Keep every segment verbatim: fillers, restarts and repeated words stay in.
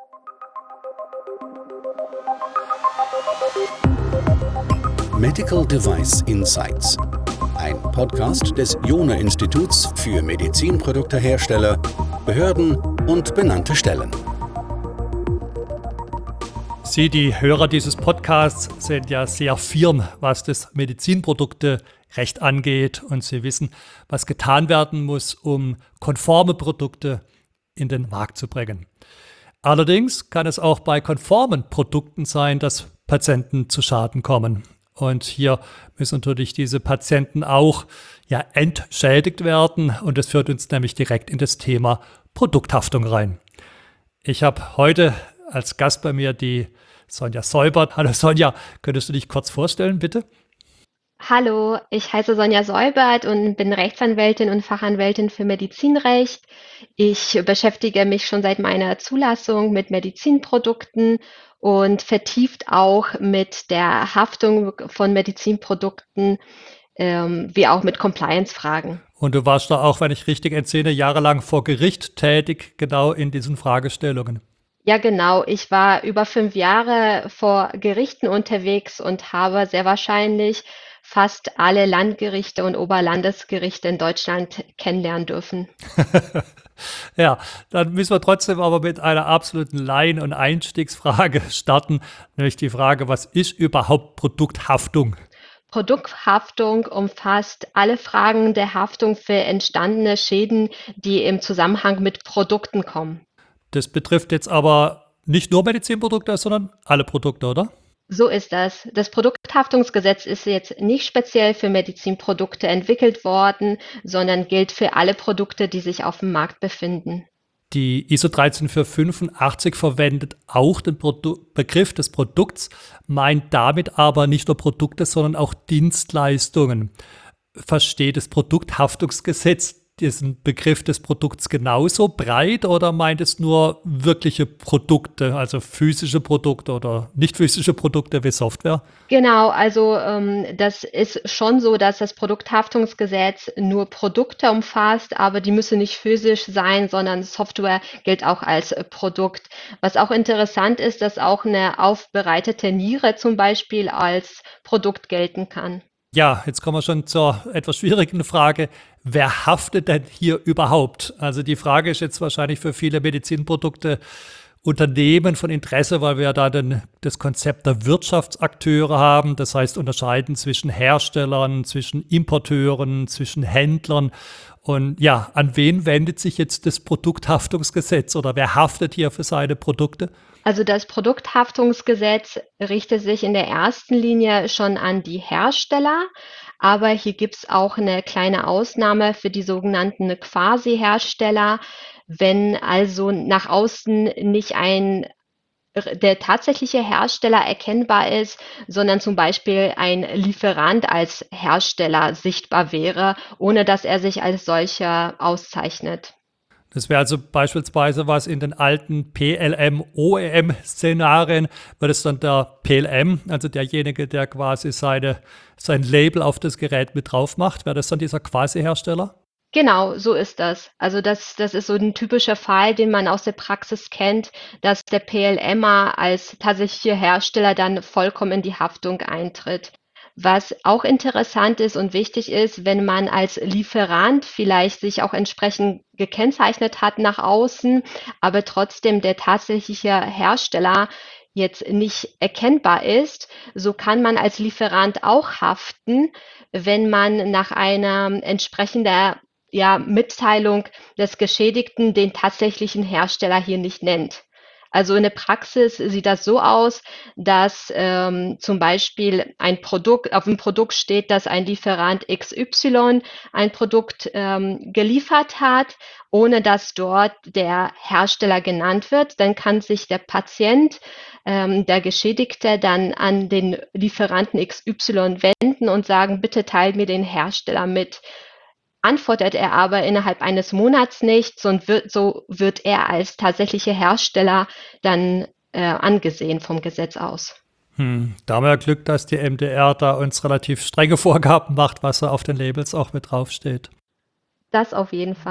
Medical Device Insights, ein Podcast des Jona-Instituts für Medizinproduktehersteller, Behörden und benannte Stellen. Sie, die Hörer dieses Podcasts, sind ja sehr firm, was das Medizinprodukterecht angeht, und Sie wissen, was getan werden muss, um konforme Produkte in den Markt zu bringen. Allerdings kann es auch bei konformen Produkten sein, dass Patienten zu Schaden kommen. Und hier müssen natürlich diese Patienten auch ja, entschädigt werden. Und das führt uns nämlich direkt in das Thema Produkthaftung rein. Ich habe heute als Gast bei mir die Sonja Seubert. Hallo Sonja, könntest du dich kurz vorstellen, bitte? Hallo, ich heiße Sonja Seubert und bin Rechtsanwältin und Fachanwältin für Medizinrecht. Ich beschäftige mich schon seit meiner Zulassung mit Medizinprodukten und vertieft auch mit der Haftung von Medizinprodukten, ähm, wie auch mit Compliance-Fragen. Und du warst da auch, wenn ich richtig entsinne, jahrelang vor Gericht tätig, genau in diesen Fragestellungen. Ja, genau. Ich war über fünf Jahre vor Gerichten unterwegs und habe sehr wahrscheinlich fast alle Landgerichte und Oberlandesgerichte in Deutschland kennenlernen dürfen. Ja, dann müssen wir trotzdem aber mit einer absoluten Laien- und Einstiegsfrage starten, nämlich die Frage, was ist überhaupt Produkthaftung? Produkthaftung umfasst alle Fragen der Haftung für entstandene Schäden, die im Zusammenhang mit Produkten kommen. Das betrifft jetzt aber nicht nur Medizinprodukte, sondern alle Produkte, oder? So ist das. Das Produkthaftungsgesetz ist jetzt nicht speziell für Medizinprodukte entwickelt worden, sondern gilt für alle Produkte, die sich auf dem Markt befinden. Die I S O dreizehn vier fünfundachtzig verwendet auch den Produ- Begriff des Produkts, meint damit aber nicht nur Produkte, sondern auch Dienstleistungen. Versteht das Produkthaftungsgesetz diesen Begriff des Produkts genauso breit oder meint es nur wirkliche Produkte, also physische Produkte oder nicht physische Produkte wie Software? Genau, also ähm, das ist schon so, dass das Produkthaftungsgesetz nur Produkte umfasst, aber die müssen nicht physisch sein, sondern Software gilt auch als äh, Produkt. Was auch interessant ist, dass auch eine aufbereitete Niere zum Beispiel als Produkt gelten kann. Ja, jetzt kommen wir schon zur etwas schwierigen Frage. Wer haftet denn hier überhaupt? Also die Frage ist jetzt wahrscheinlich für viele Medizinprodukte Unternehmen von Interesse, weil wir ja da den, das Konzept der Wirtschaftsakteure haben. Das heißt, unterscheiden zwischen Herstellern, zwischen Importeuren, zwischen Händlern. Und ja, an wen wendet sich jetzt das Produkthaftungsgesetz oder wer haftet hier für seine Produkte? Also das Produkthaftungsgesetz richtet sich in der ersten Linie schon an die Hersteller, aber hier gibt es auch eine kleine Ausnahme für die sogenannten Quasi-Hersteller, wenn also nach außen nicht ein der tatsächliche Hersteller erkennbar ist, sondern zum Beispiel ein Lieferant als Hersteller sichtbar wäre, ohne dass er sich als solcher auszeichnet. Das wäre also beispielsweise was in den alten P L M-O E M-Szenarien, wäre das dann der P L M, also derjenige, der quasi seine, sein Label auf das Gerät mit drauf macht, wäre das dann dieser Quasi-Hersteller? Genau, so ist das. Also das, das ist so ein typischer Fall, den man aus der Praxis kennt, dass der P L M er als tatsächlicher Hersteller dann vollkommen in die Haftung eintritt. Was auch interessant ist und wichtig ist, wenn man als Lieferant vielleicht sich auch entsprechend gekennzeichnet hat nach außen, aber trotzdem der tatsächliche Hersteller jetzt nicht erkennbar ist, so kann man als Lieferant auch haften, wenn man nach einer entsprechenden ja, Mitteilung des Geschädigten den tatsächlichen Hersteller hier nicht nennt. Also in der Praxis sieht das so aus, dass ähm, zum Beispiel ein Produkt, auf dem Produkt steht, dass ein Lieferant X Y ein Produkt ähm, geliefert hat, ohne dass dort der Hersteller genannt wird. Dann kann sich der Patient, ähm, der Geschädigte, dann an den Lieferanten X Y wenden und sagen, bitte teilt mir den Hersteller mit. Antwortet er aber innerhalb eines Monats nicht, so wird, so wird er als tatsächlicher Hersteller dann äh, angesehen vom Gesetz aus. Hm, da haben wir ja Glück, dass die M D R da uns relativ strenge Vorgaben macht, was da auf den Labels auch mit draufsteht. Das auf jeden Fall.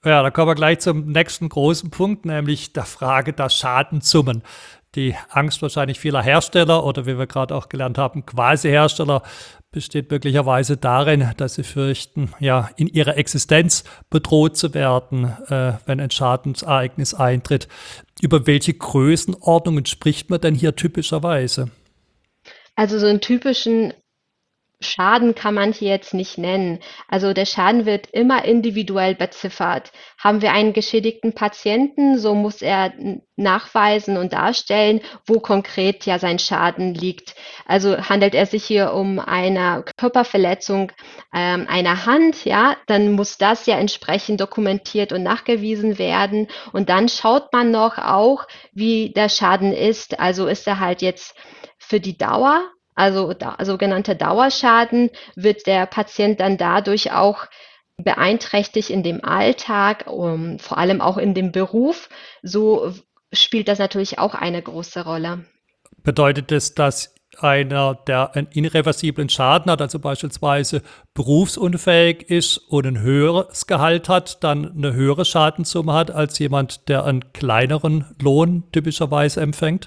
Ja, da kommen wir gleich zum nächsten großen Punkt, nämlich der Frage der Schadensummen. Die Angst wahrscheinlich vieler Hersteller oder wie wir gerade auch gelernt haben, Quasi-Hersteller besteht möglicherweise darin, dass sie fürchten, ja, in ihrer Existenz bedroht zu werden, äh, wenn ein Schadensereignis eintritt. Über welche Größenordnungen spricht man denn hier typischerweise? Also so einen typischen Schaden kann man hier jetzt nicht nennen. Also der Schaden wird immer individuell beziffert. Haben wir einen geschädigten Patienten, so muss er nachweisen und darstellen, wo konkret ja sein Schaden liegt. Also handelt es sich hier um eine Körperverletzung ähm, einer Hand, ja, dann muss das ja entsprechend dokumentiert und nachgewiesen werden. Und dann schaut man noch auch, wie der Schaden ist. Also ist er halt jetzt für die Dauer, also da, sogenannter Dauerschaden, wird der Patient dann dadurch auch beeinträchtigt in dem Alltag, um, vor allem auch in dem Beruf. So spielt das natürlich auch eine große Rolle. Bedeutet es, dass einer, der einen irreversiblen Schaden hat, also beispielsweise berufsunfähig ist und ein höheres Gehalt hat, dann eine höhere Schadenssumme hat als jemand, der einen kleineren Lohn typischerweise empfängt?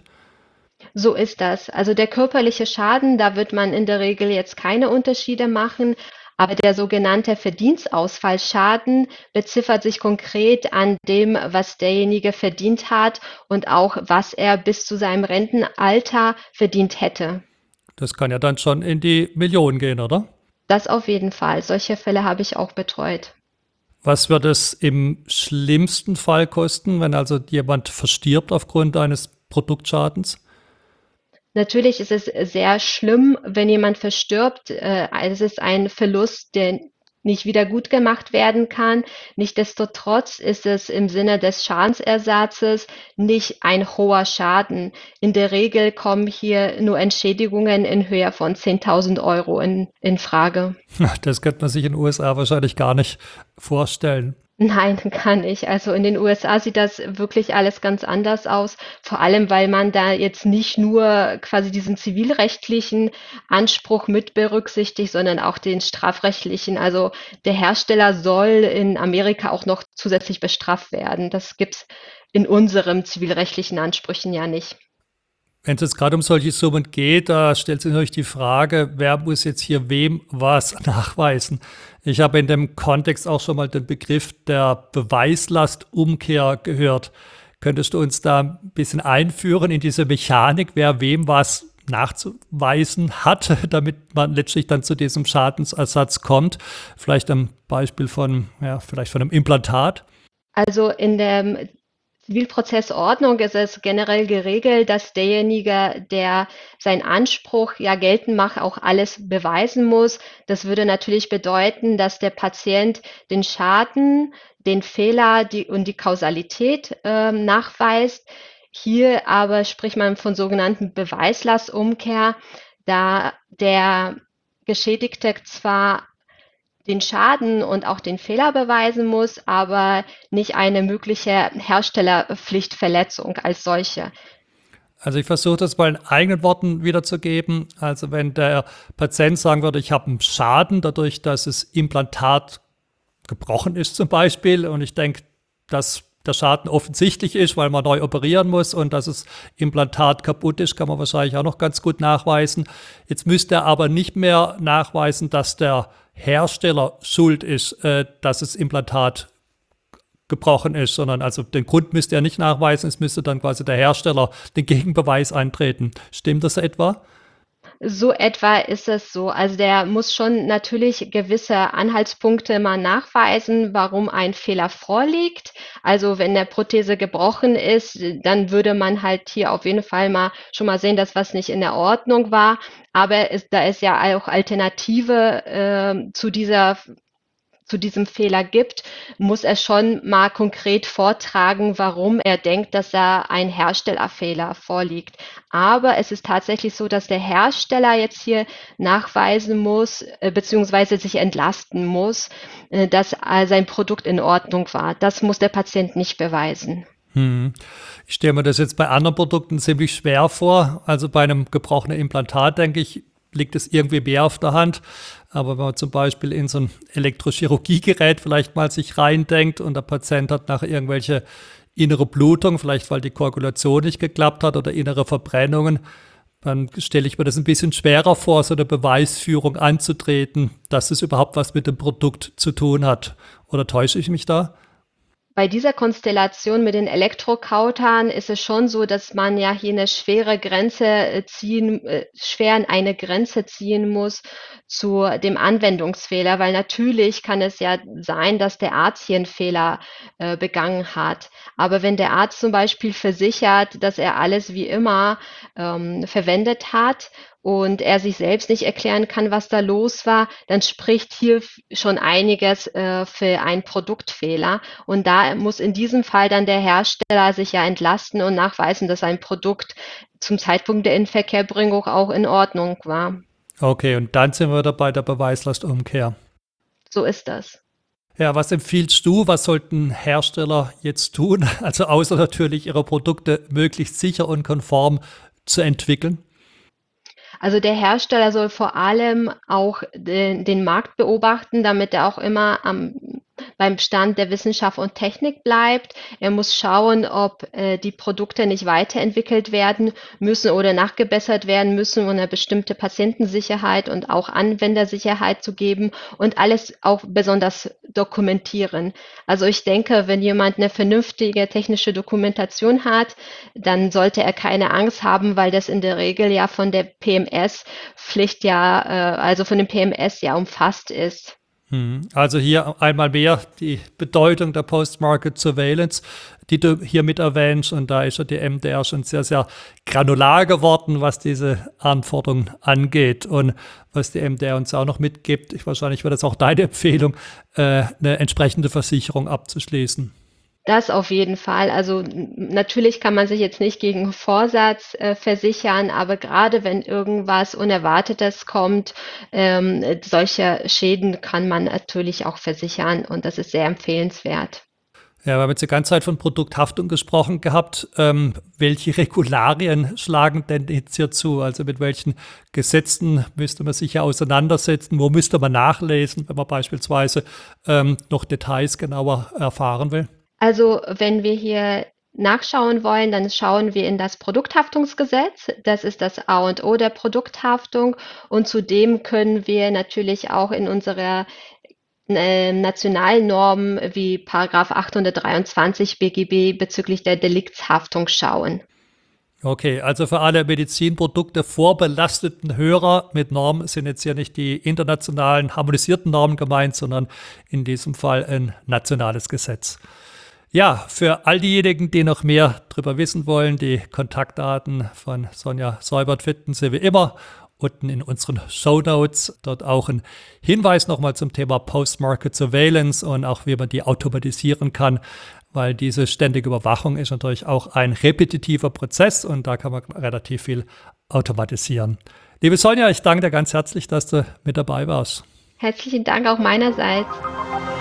So ist das. Also der körperliche Schaden, da wird man in der Regel jetzt keine Unterschiede machen, aber der sogenannte Verdienstausfallschaden beziffert sich konkret an dem, was derjenige verdient hat und auch, was er bis zu seinem Rentenalter verdient hätte. Das kann ja dann schon in die Millionen gehen, oder? Das auf jeden Fall. Solche Fälle habe ich auch betreut. Was wird es im schlimmsten Fall kosten, wenn also jemand verstirbt aufgrund eines Produktschadens? Natürlich ist es sehr schlimm, wenn jemand verstirbt. Äh, Es ist ein Verlust, der nicht wieder gut gemacht werden kann. Nichtsdestotrotz ist es im Sinne des Schadensersatzes nicht ein hoher Schaden. In der Regel kommen hier nur Entschädigungen in Höhe von zehntausend Euro in, in Frage. Das könnte man sich in den U S A wahrscheinlich gar nicht vorstellen. Nein, kann ich. Also in den U S A sieht das wirklich alles ganz anders aus, vor allem weil man da jetzt nicht nur quasi diesen zivilrechtlichen Anspruch mit berücksichtigt, sondern auch den strafrechtlichen. Also der Hersteller soll in Amerika auch noch zusätzlich bestraft werden. Das gibt's in unserem zivilrechtlichen Ansprüchen ja nicht. Wenn es jetzt gerade um solche Summen geht, da stellt sich natürlich die Frage, wer muss jetzt hier wem was nachweisen? Ich habe in dem Kontext auch schon mal den Begriff der Beweislastumkehr gehört. Könntest du uns da ein bisschen einführen in diese Mechanik, wer wem was nachzuweisen hat, damit man letztlich dann zu diesem Schadensersatz kommt? Vielleicht am Beispiel von, ja, vielleicht von einem Implantat? Also in der Zivilprozessordnung ist es generell geregelt, dass derjenige, der seinen Anspruch ja geltend macht, auch alles beweisen muss. Das würde natürlich bedeuten, dass der Patient den Schaden, den Fehler die, und die Kausalität äh, nachweist. Hier aber spricht man von sogenannten Beweislastumkehr, da der Geschädigte zwar den Schaden und auch den Fehler beweisen muss, aber nicht eine mögliche Herstellerpflichtverletzung als solche. Also ich versuche das mal in eigenen Worten wiederzugeben. Also wenn der Patient sagen würde, ich habe einen Schaden dadurch, dass das Implantat gebrochen ist zum Beispiel, und ich denke, dass der Schaden offensichtlich ist, weil man neu operieren muss und dass das Implantat kaputt ist, kann man wahrscheinlich auch noch ganz gut nachweisen. Jetzt müsste er aber nicht mehr nachweisen, dass der Hersteller schuld ist, äh, dass das Implantat gebrochen ist, sondern also den Grund müsste er nicht nachweisen, es müsste dann quasi der Hersteller den Gegenbeweis eintreten. Stimmt das etwa? So etwa ist es so. Also der muss schon natürlich gewisse Anhaltspunkte mal nachweisen, warum ein Fehler vorliegt. Also wenn der Prothese gebrochen ist, dann würde man halt hier auf jeden Fall mal schon mal sehen, dass was nicht in der Ordnung war. Aber es, da es ja auch Alternative äh, zu dieser zu diesem Fehler gibt, muss er schon mal konkret vortragen, warum er denkt, dass da ein Herstellerfehler vorliegt. Aber es ist tatsächlich so, dass der Hersteller jetzt hier nachweisen muss, äh, beziehungsweise sich entlasten muss, äh, dass äh, sein Produkt in Ordnung war. Das muss der Patient nicht beweisen. Hm. Ich stelle mir das jetzt bei anderen Produkten ziemlich schwer vor. Also bei einem gebrochenen Implantat denke ich, liegt es irgendwie mehr auf der Hand. Aber wenn man zum Beispiel in so ein Elektrochirurgiegerät vielleicht mal sich reindenkt und der Patient hat nachher irgendwelche innere Blutung, vielleicht weil die Koagulation nicht geklappt hat oder innere Verbrennungen, dann stelle ich mir das ein bisschen schwerer vor, so eine Beweisführung anzutreten, dass es überhaupt was mit dem Produkt zu tun hat. Oder täusche ich mich da? Bei dieser Konstellation mit den Elektrokautern ist es schon so, dass man ja hier eine schwere Grenze äh, ziehen, äh, schwer eine Grenze ziehen muss zu dem Anwendungsfehler, weil natürlich kann es ja sein, dass der Arzt hier einen Fehler äh, begangen hat. Aber wenn der Arzt zum Beispiel versichert, dass er alles wie immer ähm, verwendet hat und er sich selbst nicht erklären kann, was da los war, dann spricht hier f- schon einiges äh, für einen Produktfehler. Und da muss in diesem Fall dann der Hersteller sich ja entlasten und nachweisen, dass ein Produkt zum Zeitpunkt der Inverkehrbringung auch in Ordnung war. Okay, und dann sind wir wieder bei der Beweislastumkehr. So ist das. Ja, was empfiehlst du? Was sollten Hersteller jetzt tun? Also außer natürlich ihre Produkte möglichst sicher und konform zu entwickeln. Also der Hersteller soll vor allem auch den, den Markt beobachten, damit er auch immer am, beim Stand der Wissenschaft und Technik bleibt. Er muss schauen, ob äh, die Produkte nicht weiterentwickelt werden müssen oder nachgebessert werden müssen, um eine bestimmte Patientensicherheit und auch Anwendersicherheit zu geben und alles auch besonders dokumentieren. Also ich denke, wenn jemand eine vernünftige technische Dokumentation hat, dann sollte er keine Angst haben, weil das in der Regel ja von der P M S-Pflicht ja, äh, also von dem P M S ja umfasst ist. Hm. Also hier einmal mehr die Bedeutung der Post-Market Surveillance, die du hier mit erwähnst. Und da ist ja die M D R schon sehr, sehr granular geworden, was diese Anforderungen angeht. Und was die M D R uns auch noch mitgibt, ich, wahrscheinlich wäre das auch deine Empfehlung, äh, eine entsprechende Versicherung abzuschließen. Das auf jeden Fall. Also n- natürlich kann man sich jetzt nicht gegen Vorsatz äh, versichern, aber gerade wenn irgendwas Unerwartetes kommt, ähm, solche Schäden kann man natürlich auch versichern und das ist sehr empfehlenswert. Ja, wir haben jetzt die ganze Zeit von Produkthaftung gesprochen gehabt. Ähm, welche Regularien schlagen denn jetzt hier zu? Also mit welchen Gesetzen müsste man sich ja auseinandersetzen? Wo müsste man nachlesen, wenn man beispielsweise ähm, noch Details genauer erfahren will? Also wenn wir hier nachschauen wollen, dann schauen wir in das Produkthaftungsgesetz. Das ist das A und O der Produkthaftung. Und zudem können wir natürlich auch in unserer äh, nationalen Normen wie Paragraph achthundertdreiundzwanzig B G B bezüglich der Deliktshaftung schauen. Okay, also für alle Medizinprodukte vorbelasteten Hörer mit Normen sind jetzt hier nicht die internationalen harmonisierten Normen gemeint, sondern in diesem Fall ein nationales Gesetz. Ja, für all diejenigen, die noch mehr darüber wissen wollen, die Kontaktdaten von Sonja Seubert finden Sie wie immer unten in unseren Shownotes. Dort auch ein Hinweis nochmal zum Thema Post-Market Surveillance und auch wie man die automatisieren kann, weil diese ständige Überwachung ist natürlich auch ein repetitiver Prozess und da kann man relativ viel automatisieren. Liebe Sonja, ich danke dir ganz herzlich, dass du mit dabei warst. Herzlichen Dank auch meinerseits.